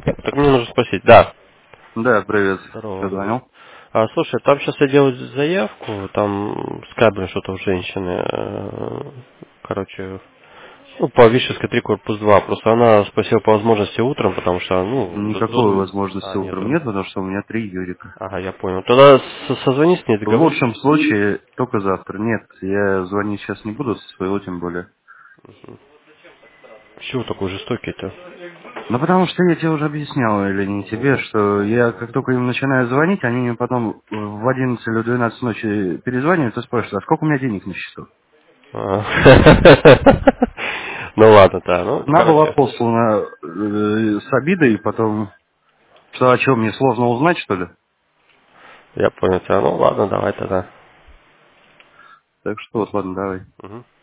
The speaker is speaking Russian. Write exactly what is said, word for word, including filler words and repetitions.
Так мне нужно спросить, да. Да, привет. Здорово, Что, говорю. звонил? А, слушай, там сейчас я делаю заявку, там скабель что-то у женщины, э, короче, ну, по Вишевской три, корпус два. Просто она спросила по возможности утром, потому что, ну, до- Никакой до- возможности а, утром нету. нет, потому что у меня три Юрика. Ага, я понял. Тогда с- созвонись с ней, В договорись. лучшем случае только завтра. Нет, я звонить сейчас не буду, со своего тем более. Чего такой жестокий-то? Ну, потому что я тебе уже объяснял, или не тебе, что я как только им начинаю звонить, они мне потом в одиннадцать или в двенадцать ночи перезванивают и спрашивают, а сколько у меня денег на счету? А. Ну ладно, да, ну, Одна была короче. послана э, с обидой, и потом, что о чем, мне сложно узнать, что ли? Я понял тебя. Ну ладно, давай тогда. Так что вот, ладно, давай. Мгм.